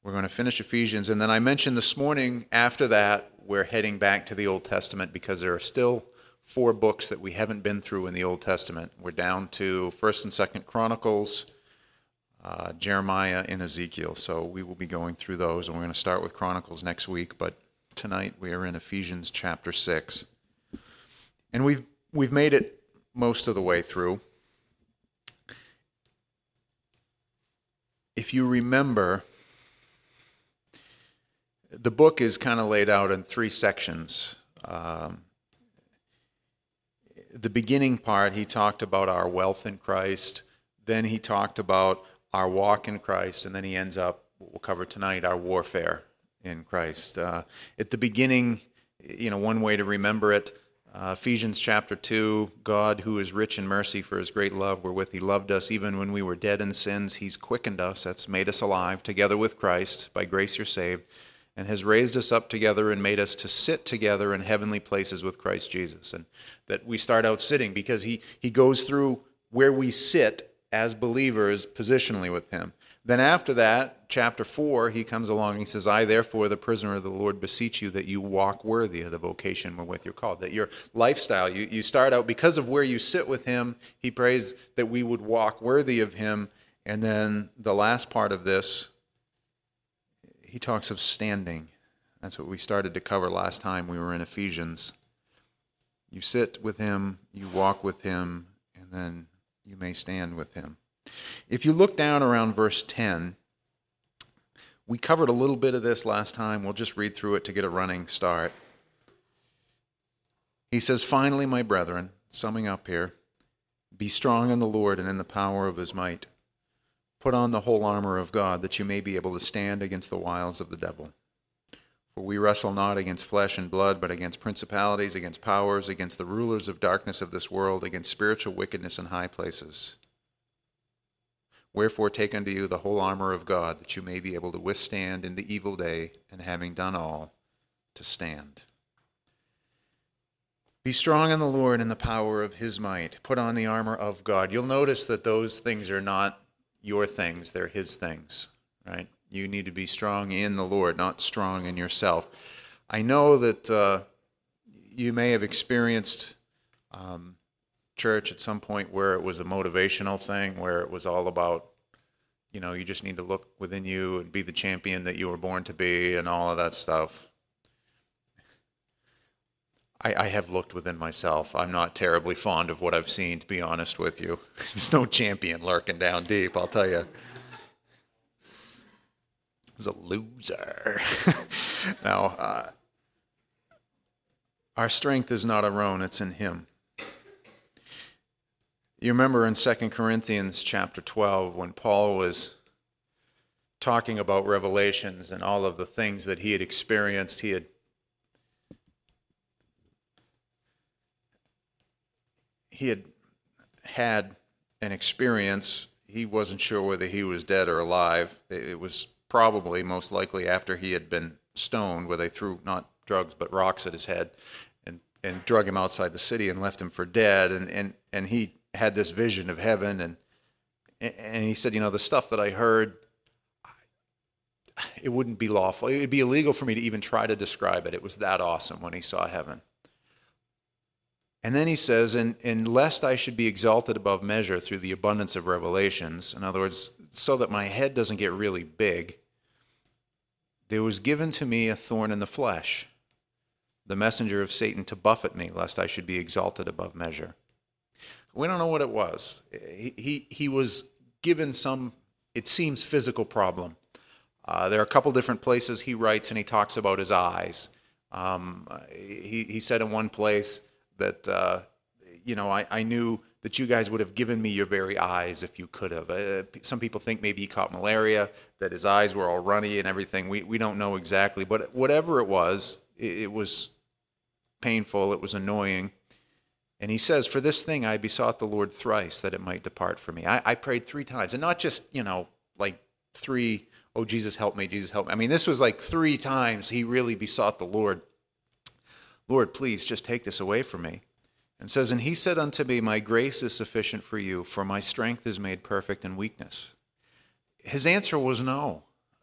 We're going to finish Ephesians. And then I mentioned this morning, after that, we're heading back to the Old Testament because there are still 4 books that we haven't been through in the Old Testament. We're down to 1st and 2nd Chronicles, Jeremiah, and Ezekiel. So we will be going through those, and we're going to start with Chronicles next week. But tonight we are in Ephesians chapter 6. And we've made it most of the way through. If you remember, the book is kind of laid out in 3 sections. The beginning part, he talked about our wealth in Christ. Then he talked about our walk in Christ. And then he ends up, what we'll cover tonight, our warfare in Christ. At the beginning, one way to remember it, Ephesians chapter 2, God, who is rich in mercy for his great love wherewith he loved us, even when we were dead in sins, he's quickened us, that's made us alive, together with Christ. By grace you're saved, and has raised us up together and made us to sit together in heavenly places with Christ Jesus. And that we start out sitting because he goes through where we sit as believers positionally with him. Then after that, chapter 4, he comes along and he says, I, therefore, the prisoner of the Lord, beseech you that you walk worthy of the vocation wherewith you're called. That your lifestyle, you start out, because of where you sit with him, he prays that we would walk worthy of him. And then the last part of this, he talks of standing. That's what we started to cover last time we were in Ephesians. You sit with him, you walk with him, and then you may stand with him. If you look down around verse 10, we covered a little bit of this last time. We'll just read through it to get a running start. He says, finally, my brethren, summing up here, be strong in the Lord and in the power of his might. Put on the whole armor of God, that you may be able to stand against the wiles of the devil. For we wrestle not against flesh and blood, but against principalities, against powers, against the rulers of darkness of this world, against spiritual wickedness in high places. Wherefore take unto you the whole armor of God, that you may be able to withstand in the evil day, and having done all, to stand. Be strong in the Lord and the power of his might. Put on the armor of God. You'll notice that those things are not your things, they're his things, right? You need to be strong in the Lord, not strong in yourself. I know that you may have experienced church at some point where it was a motivational thing, where it was all about, you just need to look within you and be the champion that you were born to be and all of that stuff. I have looked within myself. I'm not terribly fond of what I've seen, to be honest with you. There's no champion lurking down deep, I'll tell you. He's a loser. Now, our strength is not our own, it's in him. You remember in 2 Corinthians chapter 12, when Paul was talking about Revelations and all of the things that he had experienced, he had an experience. He wasn't sure whether he was dead or alive. It was probably most likely after he had been stoned, where they threw not drugs but rocks at his head and drug him outside the city and left him for dead. And he had this vision of heaven, and he said, the stuff that I heard, it wouldn't be lawful. It would be illegal for me to even try to describe it. It was that awesome when he saw heaven. And then he says, and lest I should be exalted above measure through the abundance of revelations, in other words, so that my head doesn't get really big, there was given to me a thorn in the flesh, the messenger of Satan to buffet me, lest I should be exalted above measure. We don't know what it was. He was given some, it seems, physical problem. There are a couple different places he writes, and he talks about his eyes. He said in one place that, I knew that you guys would have given me your very eyes if you could have. Some people think maybe he caught malaria, that his eyes were all runny and everything. We don't know exactly, but whatever it was painful, it was annoying. And he says, for this thing I besought the Lord thrice, that it might depart from me. I prayed 3 times, and not just, like 3, oh, Jesus help me, Jesus help me. I mean, this was like 3 times he really besought the Lord, Lord, please just take this away from me. And says, and he said unto me, my grace is sufficient for you, for my strength is made perfect in weakness. His answer was no.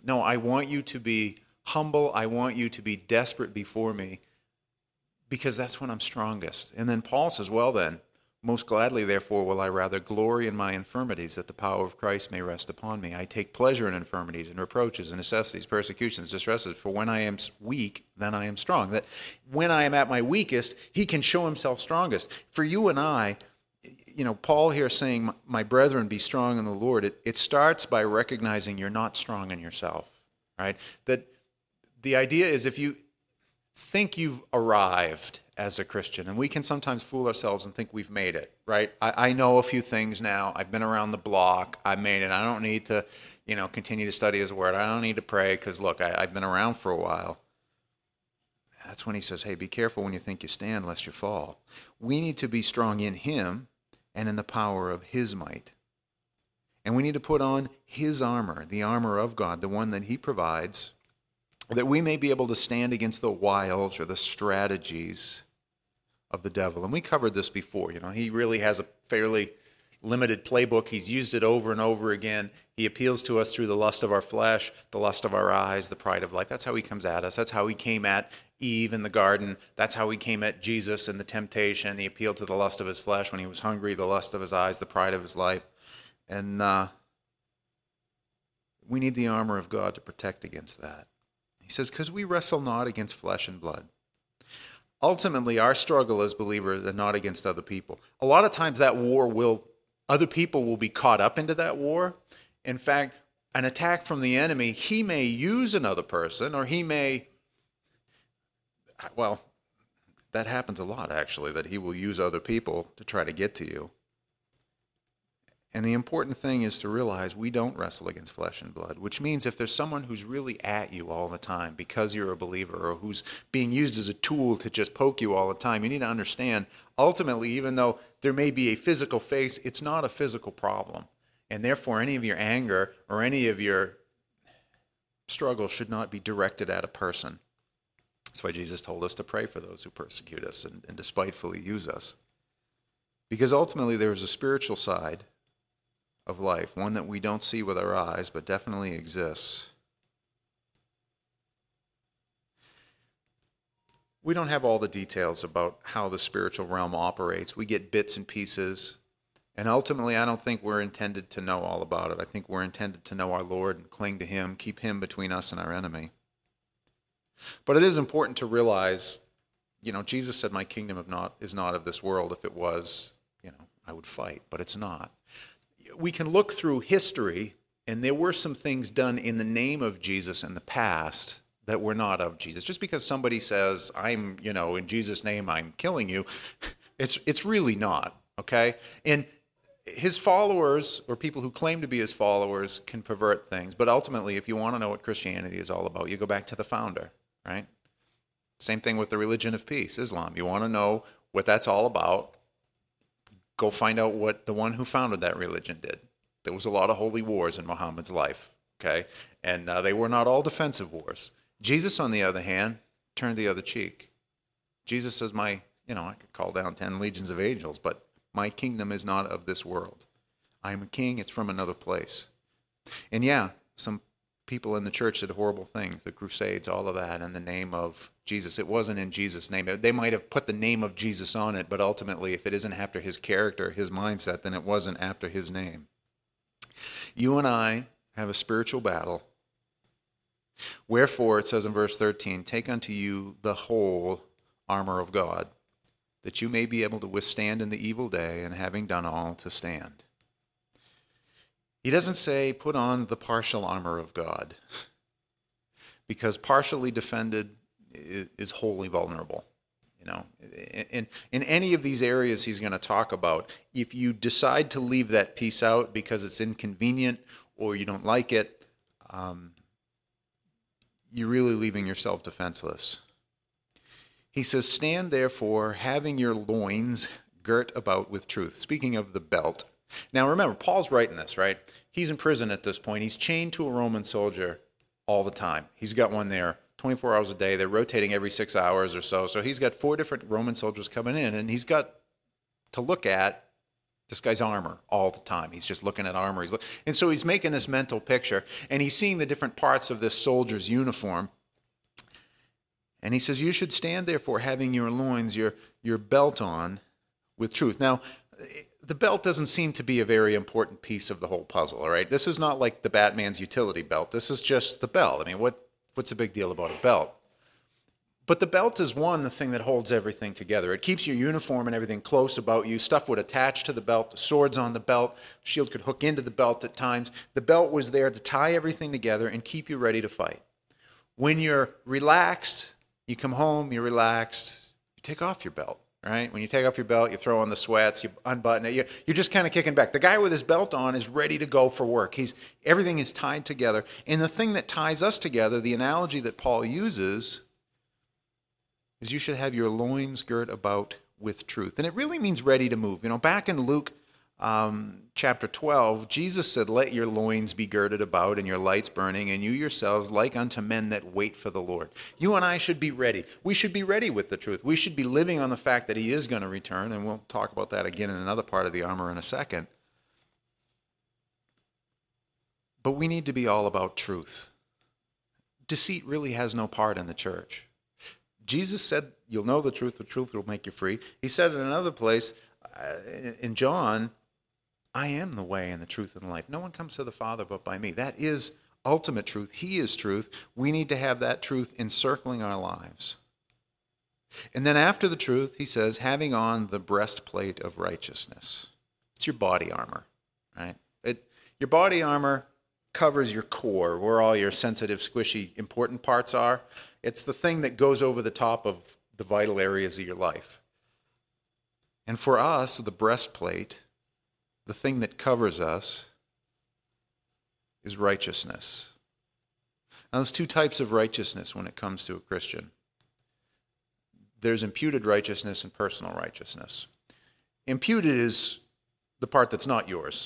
No, I want you to be humble. I want you to be desperate before me, because that's when I'm strongest. And then Paul says, well then, most gladly, therefore, will I rather glory in my infirmities, that the power of Christ may rest upon me. I take pleasure in infirmities and reproaches and necessities, persecutions, distresses, for when I am weak, then I am strong. That when I am at my weakest, he can show himself strongest. For you and I, Paul here saying, my brethren, be strong in the Lord, it starts by recognizing you're not strong in yourself, right? That the idea is, if you think you've arrived as a Christian, and we can sometimes fool ourselves and think we've made it, right? I know a few things now. I've been around the block. I've made it. I don't need to, continue to study his word. I don't need to pray because, look, I've been around for a while. That's when he says, hey, be careful when you think you stand, lest you fall. We need to be strong in him and in the power of his might. And we need to put on his armor, the armor of God, the one that he provides, that we may be able to stand against the wiles or the strategies of the devil. And we covered this before. He really has a fairly limited playbook. He's used it over and over again. He appeals to us through the lust of our flesh, the lust of our eyes, the pride of life. That's how he comes at us. That's how he came at Eve in the garden. That's how he came at Jesus in the temptation. He appealed to the lust of his flesh when he was hungry, the lust of his eyes, the pride of his life. And we need the armor of God to protect against that. He says, because we wrestle not against flesh and blood. Ultimately, our struggle as believers is not against other people. A lot of times that other people will be caught up into that war. In fact, an attack from the enemy, he may use another person, or that happens a lot actually, that he will use other people to try to get to you. And the important thing is to realize we don't wrestle against flesh and blood, which means if there's someone who's really at you all the time because you're a believer, or who's being used as a tool to just poke you all the time, you need to understand, ultimately, even though there may be a physical face, it's not a physical problem. And therefore, any of your anger or any of your struggle should not be directed at a person. That's why Jesus told us to pray for those who persecute us and despitefully use us. Because ultimately, there's a spiritual side of life, one that we don't see with our eyes, but definitely exists. We don't have all the details about how the spiritual realm operates. We get bits and pieces, and ultimately I don't think we're intended to know all about it. I think we're intended to know our Lord and cling to him, keep him between us and our enemy. But it is important to realize, Jesus said, my kingdom is not of this world. If it was, I would fight, but it's not. We can look through history, and there were some things done in the name of Jesus in the past that were not of Jesus. Just because somebody says, I'm, in Jesus' name, I'm killing you, it's really not, okay? And his followers, or people who claim to be his followers, can pervert things. But ultimately, if you want to know what Christianity is all about, you go back to the founder, right? Same thing with the religion of peace, Islam. You want to know what that's all about, go find out what the one who founded that religion did. There was a lot of holy wars in Muhammad's life, okay? And they were not all defensive wars. Jesus, on the other hand, turned the other cheek. Jesus says, I could call down 10 legions of angels, but my kingdom is not of this world. I am a king, it's from another place. And yeah, some people in the church did horrible things, the Crusades, all of that, in the name of Jesus. It wasn't in Jesus' name. They might have put the name of Jesus on it, but ultimately, if it isn't after his character, his mindset, then it wasn't after his name. You and I have a spiritual battle. Wherefore, it says in verse 13, take unto you the whole armor of God, that you may be able to withstand in the evil day, and having done all, to stand. He doesn't say put on the partial armor of God, because partially defended is wholly vulnerable. In any of these areas he's going to talk about, if you decide to leave that piece out because it's inconvenient or you don't like it, you're really leaving yourself defenseless. He says, stand therefore, having your loins girt about with truth. Speaking of the belt. Now remember, Paul's writing this, right? He's in prison at this point. He's chained to a Roman soldier all the time. He's got one there 24 hours a day. They're rotating every 6 hours or so. So he's got 4 different Roman soldiers coming in, and he's got to look at This guy's armor all the time. He's just looking at armor. And so he's making this mental picture, and he's seeing the different parts of this soldier's uniform. And he says, you should stand, therefore, having your loins, your belt on with truth. Now, the belt doesn't seem to be a very important piece of the whole puzzle, all right? This is not like the Batman's utility belt. This is just the belt. I mean, what's the big deal about a belt? But the belt is the thing that holds everything together. It keeps your uniform and everything close about you. Stuff would attach to the belt. The sword's on the belt. Shield could hook into the belt at times. The belt was there to tie everything together and keep you ready to fight. When you're relaxed, you come home, you're relaxed, you take off your belt, right? When you take off your belt, you throw on the sweats, you unbutton it, you're just kind of kicking back. The guy with his belt on is ready to go for work. Everything is tied together. And the thing that ties us together, the analogy that Paul uses, is you should have your loins girt about with truth. And it really means ready to move. Back in Luke chapter 12, Jesus said, let your loins be girded about and your lights burning, and you yourselves like unto men that wait for the Lord. You and I should be ready. We should be ready with the truth. We should be living on the fact that he is going to return, and we'll talk about that again in another part of the armor in a second. But we need to be all about truth. Deceit really has no part in the church. Jesus said, you'll know the truth will make you free. He said in another place, in John, I am the way and the truth and the life. No one comes to the Father but by me. That is ultimate truth. He is truth. We need to have that truth encircling our lives. And then after the truth, he says, having on the breastplate of righteousness. It's your body armor, right? Your body armor covers your core, where all your sensitive, squishy, important parts are. It's the thing that goes over the top of the vital areas of your life. And for us, the breastplate, the thing that covers us, is righteousness. Now, there's two types of righteousness when it comes to a Christian. There's imputed righteousness and personal righteousness. Imputed is the part that's not yours.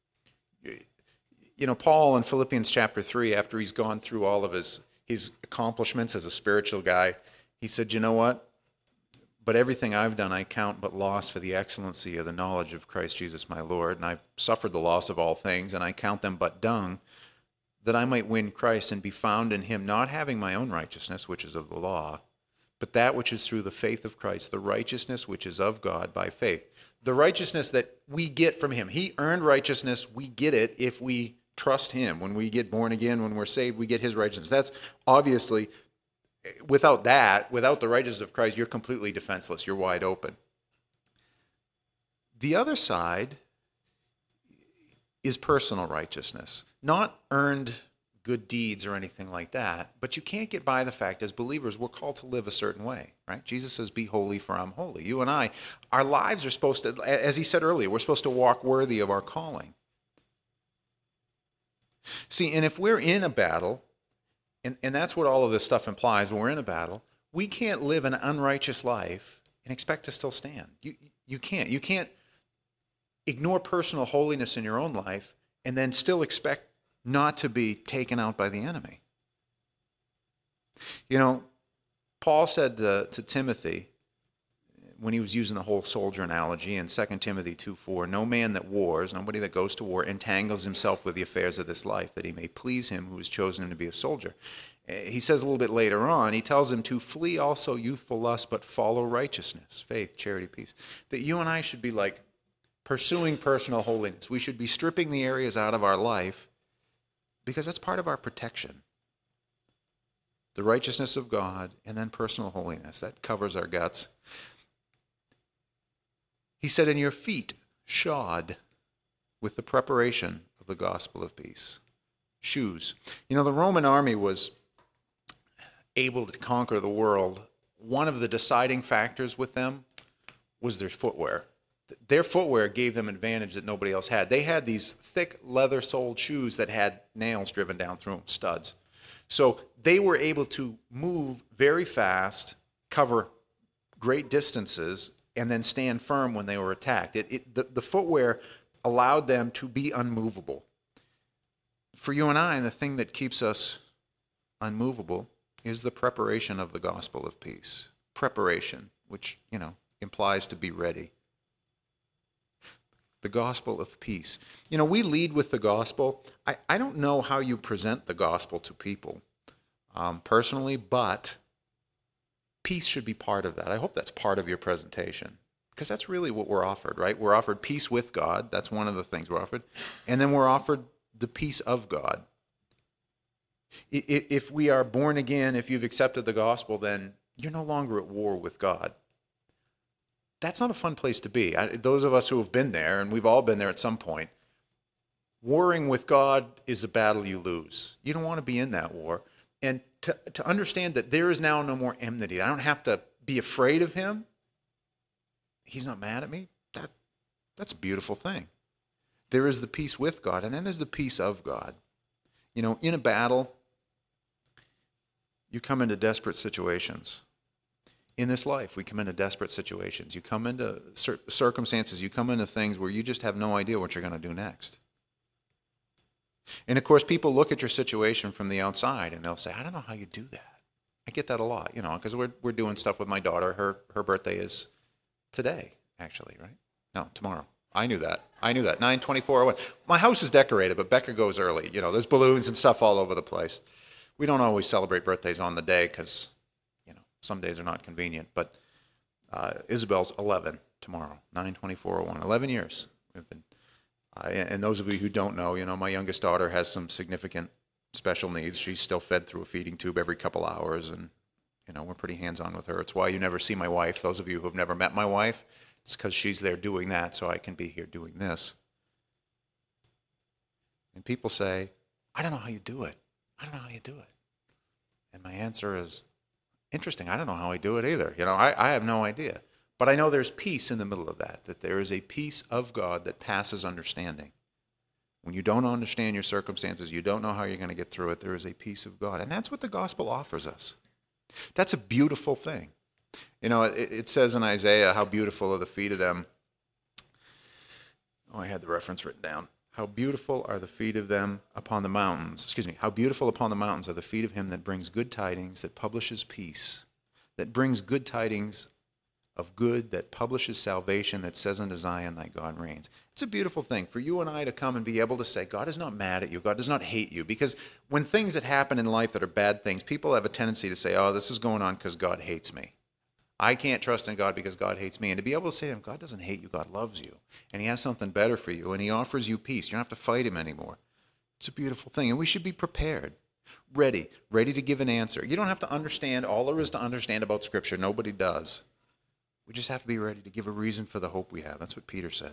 Paul in Philippians chapter 3, after he's gone through all of his accomplishments as a spiritual guy, he said, you know what? But everything I've done I count but loss for the excellency of the knowledge of Christ Jesus my Lord, and I've suffered the loss of all things, and I count them but dung, that I might win Christ and be found in him, not having my own righteousness, which is of the law, but that which is through the faith of Christ, the righteousness which is of God by faith. The righteousness that we get from him. He earned righteousness. We get it if we trust him. When we get born again, when we're saved, we get his righteousness. That's obviously, without the righteousness of Christ, you're completely defenseless. You're wide open. The other side is personal righteousness. Not earned good deeds or anything like that, but you can't get by the fact as believers we're called to live a certain way, right? Jesus says, be holy for I'm holy. You and I, our lives are supposed to, as he said earlier, we're supposed to walk worthy of our calling. See, and if we're in a battle, and that's what all of this stuff implies, when we're in a battle, we can't live an unrighteous life and expect to still stand. You can't. You can't ignore personal holiness in your own life and then still expect not to be taken out by the enemy. Paul said to Timothy, when he was using the whole soldier analogy in 2 Timothy 2:4, no man that wars, nobody that goes to war, entangles himself with the affairs of this life, that he may please him who has chosen him to be a soldier. He says a little bit later on, he tells him to flee also youthful lust, but follow righteousness, faith, charity, peace. That you and I should be like pursuing personal holiness. We should be stripping the areas out of our life because that's part of our protection. The righteousness of God and then personal holiness. That covers our guts. He said, and your feet shod with the preparation of the gospel of peace. Shoes. The Roman army was able to conquer the world. One of the deciding factors with them was their footwear. Their footwear gave them advantage that nobody else had. They had these thick leather-soled shoes that had nails driven down through them, studs. So they were able to move very fast, cover great distances, and then stand firm when they were attacked. The footwear allowed them to be unmovable. For you and I, the thing that keeps us unmovable is the preparation of the gospel of peace. Preparation, which, implies to be ready. The gospel of peace. You know, we lead with the gospel. I don't know how you present the gospel to people personally, but peace should be part of that. I hope that's part of your presentation, because that's really what we're offered, right? We're offered peace with God. That's one of the things we're offered. And then we're offered the peace of God. If we are born again, if you've accepted the gospel, then you're no longer at war with God. That's not a fun place to be. Those of us who have been there, and we've all been there at some point, warring with God is a battle you lose. You don't want to be in that war. And to understand that there is now no more enmity. I don't have to be afraid of him. He's not mad at me. That's a beautiful thing. There is the peace with God, and then there's the peace of God. You know, in a battle, you come into desperate situations. In this life, we come into desperate situations. You come into circumstances, you come into things where you just have no idea what you're going to do next. And of course, people look at your situation from the outside and they'll say, I don't know how you do that. I get that a lot, you know, because we're doing stuff with my daughter. Her birthday is today, actually, right? No, tomorrow. I knew that. 9/24/01. My house is decorated, but Becca goes early. You know, there's balloons and stuff all over the place. We don't always celebrate birthdays on the day because, you know, some days are not convenient. But Isabel's 11 tomorrow, 9/24/01. 11 years we've been. And those of you who don't know, you know, my youngest daughter has some significant special needs. She's still fed through a feeding tube every couple hours, and, you know, we're pretty hands-on with her. It's why you never see my wife. Those of you who have never met my wife, it's because she's there doing that, so I can be here doing this. And people say, I don't know how you do it. I don't know how you do it. And my answer is, interesting, I don't know how I do it either. You know, I have no idea. But I know there's peace in the middle of that there is a peace of God that passes understanding. When you don't understand your circumstances, you don't know how you're going to get through it, there is a peace of God. And that's what the gospel offers us. That's a beautiful thing. You know, it says in Isaiah, how beautiful are the feet of them. Oh, I had the reference written down. How beautiful are the feet of them upon the mountains. How beautiful upon the mountains are the feet of him that brings good tidings, that publishes peace, that brings good tidings of good, that publishes salvation, that says unto Zion, thy God reigns. It's a beautiful thing for you and I to come and be able to say, God is not mad at you. God does not hate you. Because when things that happen in life that are bad things, people have a tendency to say, oh, this is going on because God hates me. I can't trust in God because God hates me. And to be able to say to him, God doesn't hate you, God loves you. And he has something better for you, and he offers you peace. You don't have to fight him anymore. It's a beautiful thing, and we should be prepared, ready to give an answer. You don't have to understand all there is to understand about Scripture. Nobody does. We just have to be ready to give a reason for the hope we have. That's what Peter said.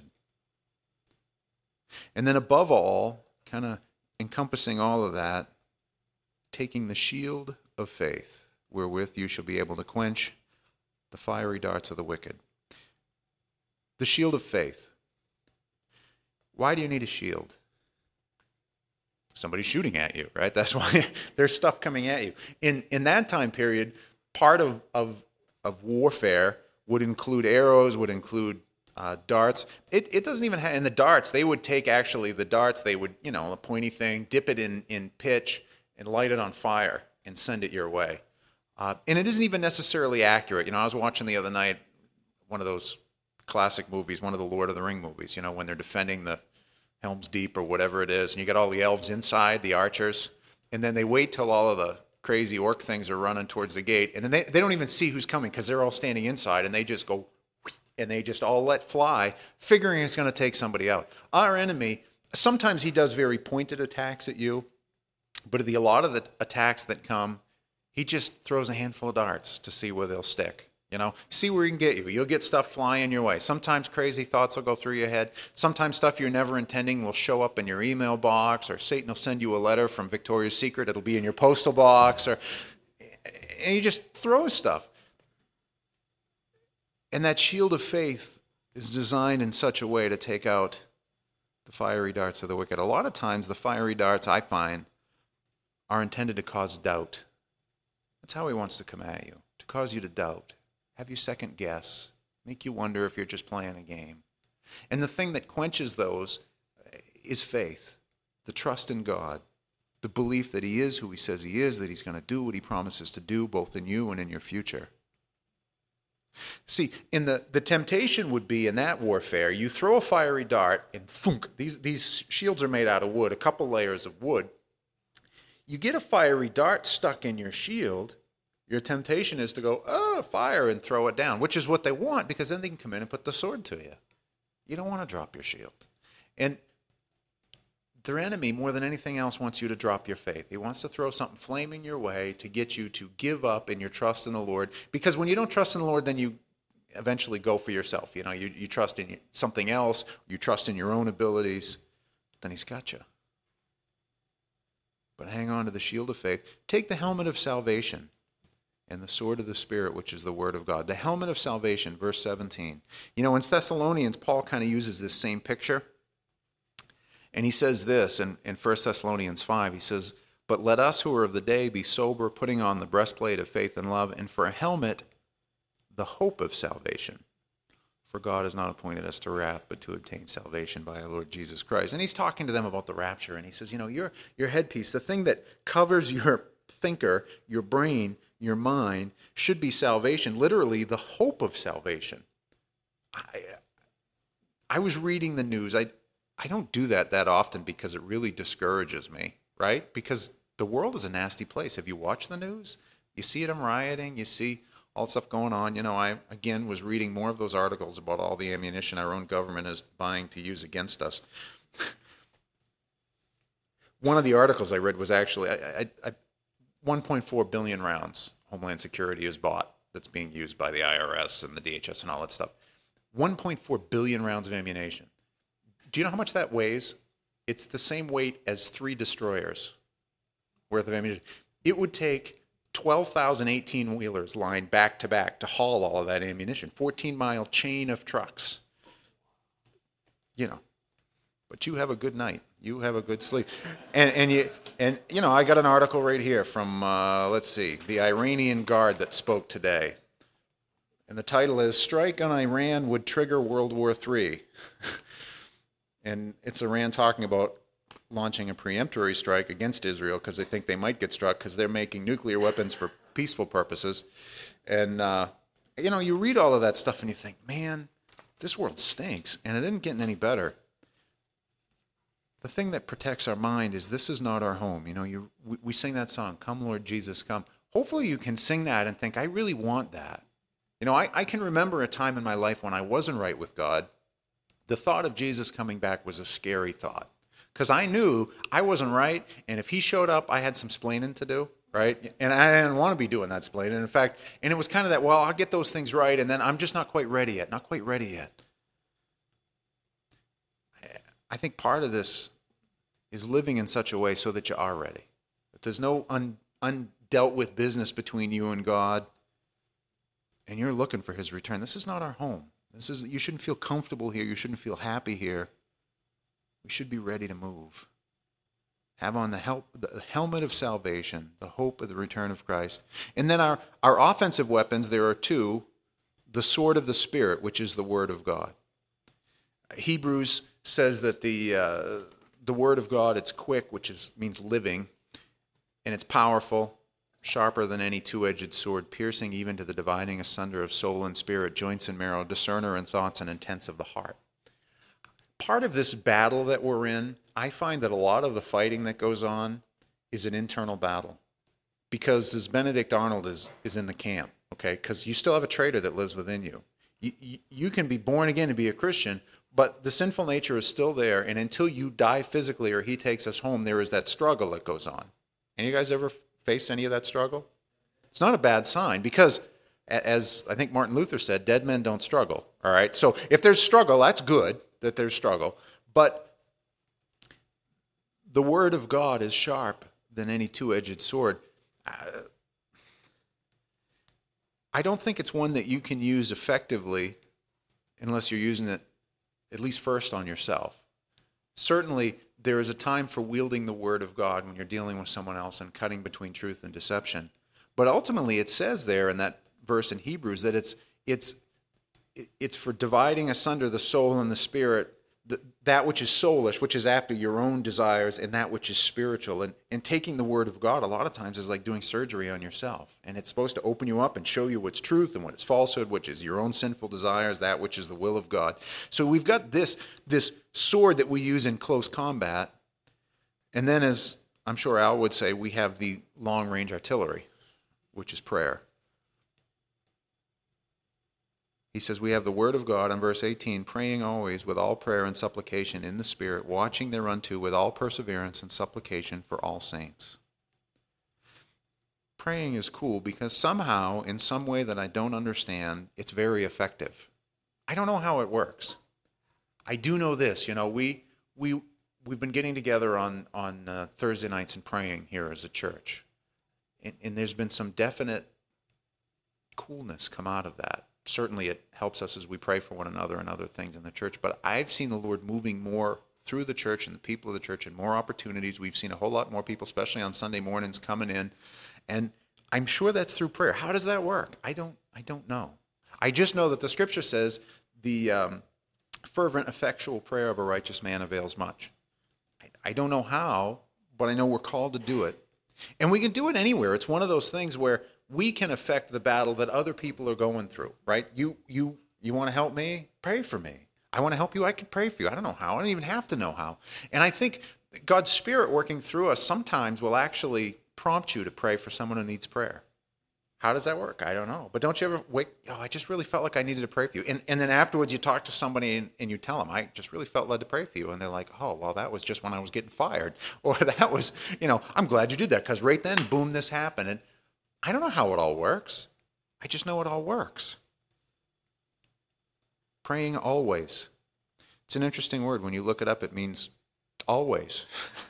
And then above all, kind of encompassing all of that, taking the shield of faith, wherewith you shall be able to quench the fiery darts of the wicked. The shield of faith. Why do you need a shield? Somebody's shooting at you, right? That's why there's stuff coming at you. In that time period, part of warfare would include arrows, would include darts. It doesn't even have, in the darts, they would take actually the darts, they would, you know, a pointy thing, dip it in pitch and light it on fire and send it your way. And it isn't even necessarily accurate. You know, I was watching the other night one of those classic movies, one of the Lord of the Ring movies, you know, when they're defending the Helm's Deep or whatever it is, and you get all the elves inside, the archers, and then they wait till all of the crazy orc things are running towards the gate, and then they don't even see who's coming because they're all standing inside, and they just go, and they just all let fly, figuring it's going to take somebody out. Our enemy, sometimes he does very pointed attacks at you, but a lot of the attacks that come, he just throws a handful of darts to see where they'll stick. You know, see where he can get you. You'll get stuff flying your way. Sometimes crazy thoughts will go through your head. Sometimes stuff you're never intending will show up in your email box, or Satan will send you a letter from Victoria's Secret. It'll be in your postal box, and you just throw stuff. And that shield of faith is designed in such a way to take out the fiery darts of the wicked. A lot of times the fiery darts, I find, are intended to cause doubt. That's how he wants to come at you, to cause you to doubt. Have you second guess, make you wonder if you're just playing a game. And the thing that quenches those is faith, the trust in God, the belief that he is who he says he is, that he's going to do what he promises to do, both in you and in your future. See, in the temptation would be in that warfare, you throw a fiery dart and thunk. These shields are made out of wood, a couple layers of wood. You get a fiery dart stuck in your shield, your temptation is to go, oh, fire, and throw it down, which is what they want, because then they can come in and put the sword to you. You don't want to drop your shield. And their enemy, more than anything else, wants you to drop your faith. He wants to throw something flaming your way to get you to give up in your trust in the Lord. Because when you don't trust in the Lord, then you eventually go for yourself. You know, you trust in something else, you trust in your own abilities, then he's got you. But hang on to the shield of faith. Take the helmet of salvation and the sword of the Spirit, which is the word of God. The helmet of salvation, verse 17. You know, in Thessalonians, Paul kind of uses this same picture. And he says this in 1 Thessalonians 5. He says, but let us who are of the day be sober, putting on the breastplate of faith and love, and for a helmet, the hope of salvation. For God has not appointed us to wrath, but to obtain salvation by our Lord Jesus Christ. And he's talking to them about the rapture. And he says, you know, your headpiece, the thing that covers your thinker, your brain, your mind, should be salvation. Literally, the hope of salvation. I was reading the news. I don't do that often because it really discourages me, right? Because the world is a nasty place. Have you watched the news? You see them rioting. You see all the stuff going on. You know, I, again, was reading more of those articles about all the ammunition our own government is buying to use against us. One of the articles I read was actually 1.4 billion rounds Homeland Security has bought that's being used by the IRS and the DHS and all that stuff. 1.4 billion rounds of ammunition. Do you know how much that weighs? It's the same weight as 3 destroyers worth of ammunition. It would take 12,000 18-wheelers lined back to back to haul all of that ammunition. 14-mile chain of trucks. You know, but you have a good night. You have a good sleep. And you know, I got an article right here from, let's see, the Iranian Guard that spoke today. And the title is, Strike on Iran Would Trigger World War III. And it's Iran talking about launching a preemptory strike against Israel because they think they might get struck because they're making nuclear weapons for peaceful purposes. And, you know, you read all of that stuff and you think, man, this world stinks, and it isn't getting any better. The thing that protects our mind is this is not our home. You know, we sing that song, Come Lord Jesus, Come. Hopefully you can sing that and think, I really want that. You know, I can remember a time in my life when I wasn't right with God. The thought of Jesus coming back was a scary thought because I knew I wasn't right, and if he showed up, I had some splaining to do, right? And I didn't want to be doing that splaining. In fact, and it was kind of that, well, I'll get those things right, and then I'm just not quite ready yet. I think part of this is living in such a way so that you are ready. That there's no undealt with business between you and God, and you're looking for his return. This is not our home. You shouldn't feel comfortable here. You shouldn't feel happy here. We should be ready to move. Have on the helmet of salvation, the hope of the return of Christ. And then our offensive weapons, there are 2. The sword of the Spirit, which is the word of God. Hebrews says that the word of God, it's quick, which means living, and it's powerful, sharper than any two-edged sword, piercing even to the dividing asunder of soul and spirit, joints and marrow, discerner in thoughts and intents of the heart. Part of this battle that we're in, I find that a lot of the fighting that goes on is an internal battle. Because as Benedict Arnold is in the camp, okay, because you still have a traitor that lives within you. You can be born again and be a Christian, but the sinful nature is still there, and until you die physically or he takes us home, there is that struggle that goes on. Any of you guys ever face any of that struggle? It's not a bad sign because, as I think Martin Luther said, dead men don't struggle, all right? So if there's struggle, that's good that there's struggle, but the word of God is sharp than any two-edged sword. I don't think it's one that you can use effectively unless you're using it at least first on yourself. Certainly, there is a time for wielding the word of God when you're dealing with someone else and cutting between truth and deception. But ultimately, it says there in that verse in Hebrews that it's for dividing asunder the soul and the spirit, that which is soulish, which is after your own desires, and that which is spiritual. And taking the word of God a lot of times is like doing surgery on yourself. And it's supposed to open you up and show you what's truth and what is falsehood, which is your own sinful desires, that which is the will of God. So we've got this sword that we use in close combat. And then, as I'm sure Al would say, we have the long-range artillery, which is prayer. He says we have the word of God in verse 18, praying always with all prayer and supplication in the Spirit, watching thereunto with all perseverance and supplication for all saints. Praying is cool because somehow, in some way that I don't understand, it's very effective. I don't know how it works. I do know this, we've been getting together on Thursday nights and praying here as a church. And there's been some definite coolness come out of that. Certainly it helps us as we pray for one another and other things in the church, but I've seen the Lord moving more through the church and the people of the church and more opportunities. We've seen a whole lot more people, especially on Sunday mornings, coming in, and I'm sure that's through prayer. How does that work? I don't know. I just know that the scripture says the fervent, effectual prayer of a righteous man avails much. I don't know how, but I know we're called to do it. And we can do it anywhere. It's one of those things where we can affect the battle that other people are going through, right? You want to help me? Pray for me. I want to help you? I can pray for you. I don't know how. I don't even have to know how. And I think God's Spirit working through us sometimes will actually prompt you to pray for someone who needs prayer. How does that work? I don't know. But don't you ever wait, I just really felt like I needed to pray for you. And then afterwards you talk to somebody and you tell them, I just really felt led to pray for you. And they're like, oh, well, that was just when I was getting fired. Or that was, I'm glad you did that because right then, boom, this happened. And I don't know how it all works. I just know it all works. Praying always. It's an interesting word. When you look it up, it means always.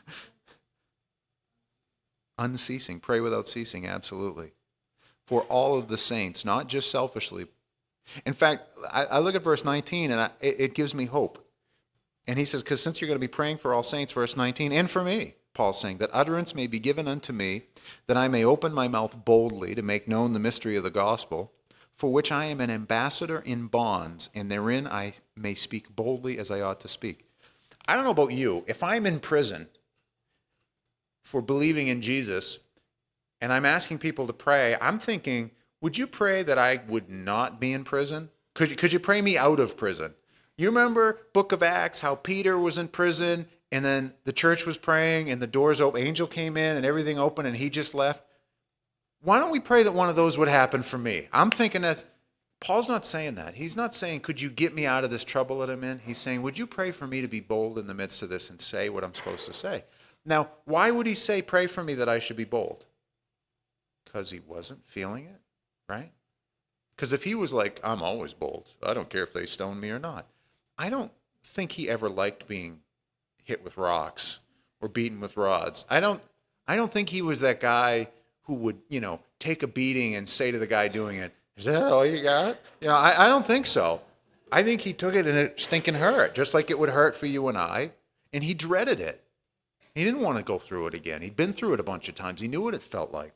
Unceasing. Pray without ceasing, absolutely. For all of the saints, not just selfishly. In fact, I look at verse 19 and it gives me hope. And he says, because since you're going to be praying for all saints, verse 19, and for me, Paul's saying, that utterance may be given unto me, that I may open my mouth boldly to make known the mystery of the gospel, for which I am an ambassador in bonds, and therein I may speak boldly as I ought to speak. I don't know about you. If I'm in prison for believing in Jesus, and I'm asking people to pray, I'm thinking, would you pray that I would not be in prison? Could you pray me out of prison? You remember Book of Acts, how Peter was in prison, and then the church was praying, and the doors open, angel came in, and everything opened, and he just left. Why don't we pray that one of those would happen for me? I'm thinking that Paul's not saying that. He's not saying, could you get me out of this trouble that I'm in? He's saying, would you pray for me to be bold in the midst of this and say what I'm supposed to say? Now, why would he say, pray for me that I should be bold? Because he wasn't feeling it, right? Because if he was like, I'm always bold, I don't care if they stone me or not. I don't think he ever liked being hit with rocks or beaten with rods. I don't think he was that guy who would, take a beating and say to the guy doing it, is that all you got? I don't think so. I think he took it and it stinking hurt, just like it would hurt for you and I, and he dreaded it. He didn't want to go through it again. He'd been through it a bunch of times. He knew what it felt like.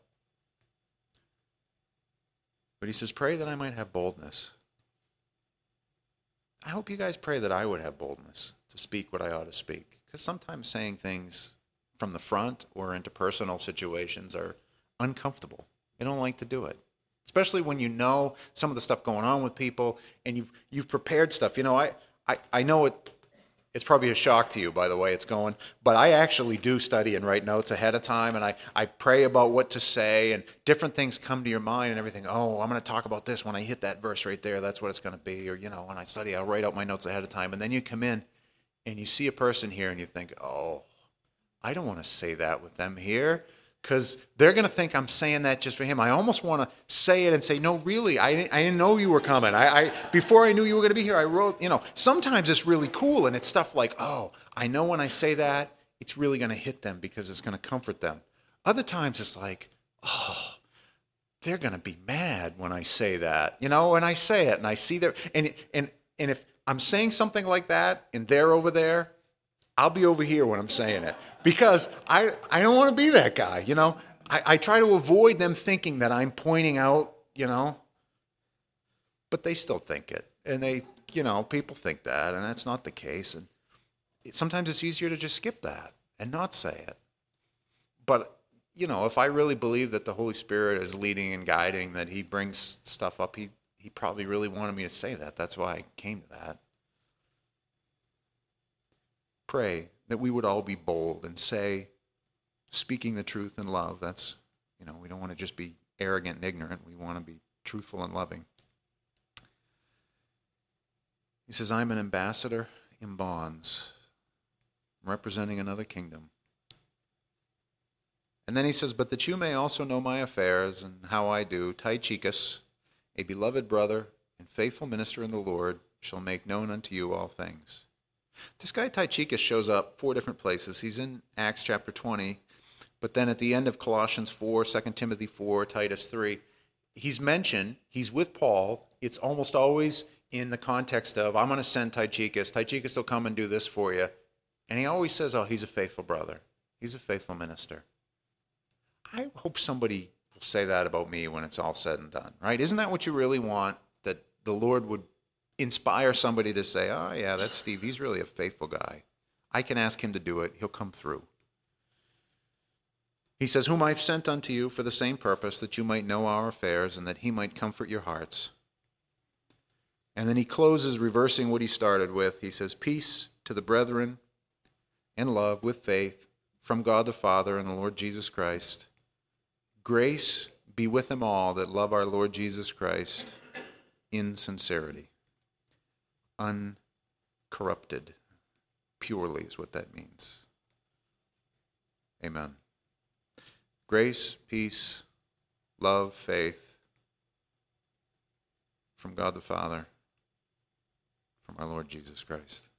But he says, pray that I might have boldness. I hope you guys pray that I would have boldness to speak what I ought to speak. Because sometimes saying things from the front or into personal situations are uncomfortable. You don't like to do it. Especially when you know some of the stuff going on with people and you've prepared stuff. I know it's probably a shock to you, by the way it's going, but I actually do study and write notes ahead of time, and I pray about what to say, and different things come to your mind and everything. Oh, I'm going to talk about this when I hit that verse right there. That's what it's going to be. Or, when I study, I'll write out my notes ahead of time. And then you come in and you see a person here and you think, oh, I don't want to say that with them here because they're going to think I'm saying that just for him. I almost want to say it and say, no, really, I didn't know you were coming. Before I knew you were going to be here, I wrote, sometimes it's really cool and it's stuff like, oh, I know when I say that, it's really going to hit them because it's going to comfort them. Other times it's like, oh, they're going to be mad when I say that, and I say it and I see their, and if I'm saying something like that and they're over there, I'll be over here when I'm saying it because I don't want to be that guy, I try to avoid them thinking that I'm pointing out, but they still think it. And they, people think that, and that's not the case. And sometimes it's easier to just skip that and not say it. But, if I really believe that the Holy Spirit is leading and guiding, that he brings stuff up, he probably really wanted me to say that. That's why I came to that. Pray that we would all be bold and say, speaking the truth in love. That's, we don't want to just be arrogant and ignorant. We want to be truthful and loving. He says, I'm an ambassador in bonds. I'm representing another kingdom. And then he says, but that you may also know my affairs and how I do, Tychicus, a beloved brother and faithful minister in the Lord, shall make known unto you all things. This guy Tychicus shows up 4 different places. He's in Acts chapter 20, but then at the end of Colossians 4, 2 Timothy 4, Titus 3, he's mentioned, he's with Paul. It's almost always in the context of, I'm going to send Tychicus. Tychicus will come and do this for you. And he always says, oh, he's a faithful brother. He's a faithful minister. I hope somebody will say that about me when it's all said and done, right? Isn't that what you really want? That the Lord would inspire somebody to say, oh, yeah, that's Steve. He's really a faithful guy. I can ask him to do it. He'll come through. He says, whom I've sent unto you for the same purpose, that you might know our affairs and that he might comfort your hearts. And then he closes, reversing what he started with. He says, peace to the brethren and love with faith from God the Father and the Lord Jesus Christ. Grace be with them all that love our Lord Jesus Christ in sincerity. Uncorrupted. Purely is what that means. Amen. Grace, peace, love, faith from God the Father, from our Lord Jesus Christ.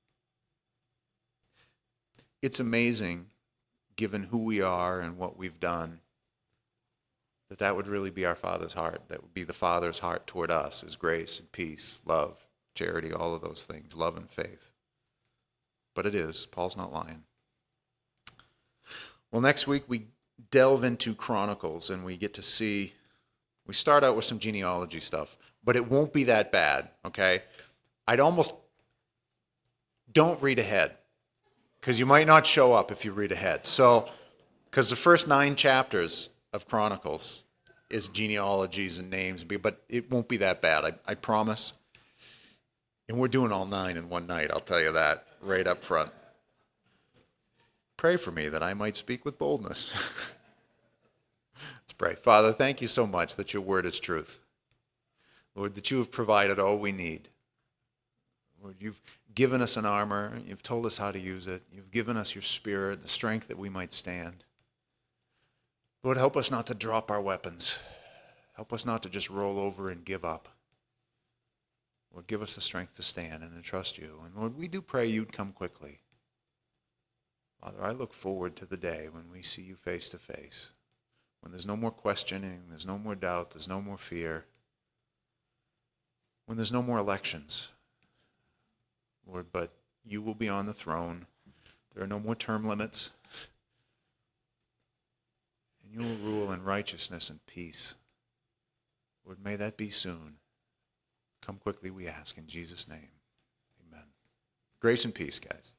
It's amazing, given who we are and what we've done, that would really be our Father's heart. That would be the Father's heart toward us, is grace and peace, love, charity, all of those things, love and faith. But it is. Paul's not lying. Well, next week we delve into Chronicles and we get to see, we start out with some genealogy stuff, but it won't be that bad, okay? I'd almost, don't read ahead, because you might not show up if you read ahead. So, because the first 9 chapters of Chronicles is genealogies and names, but it won't be that bad, I promise. And we're doing all 9 in one night, I'll tell you that right up front. Pray for me that I might speak with boldness. Let's pray. Father, thank you so much that your word is truth. Lord, that you have provided all we need. Lord, you've given us an armor. You've told us how to use it. You've given us your spirit, the strength that we might stand. Lord, help us not to drop our weapons. Help us not to just roll over and give up. Lord, give us the strength to stand and to trust you. And Lord, we do pray you'd come quickly. Father, I look forward to the day when we see you face to face, when there's no more questioning, there's no more doubt, there's no more fear, when there's no more elections. Lord, but you will be on the throne. There are no more term limits. And you will rule in righteousness and peace. Lord, may that be soon. Come quickly, we ask, in Jesus' name. Amen. Grace and peace, guys.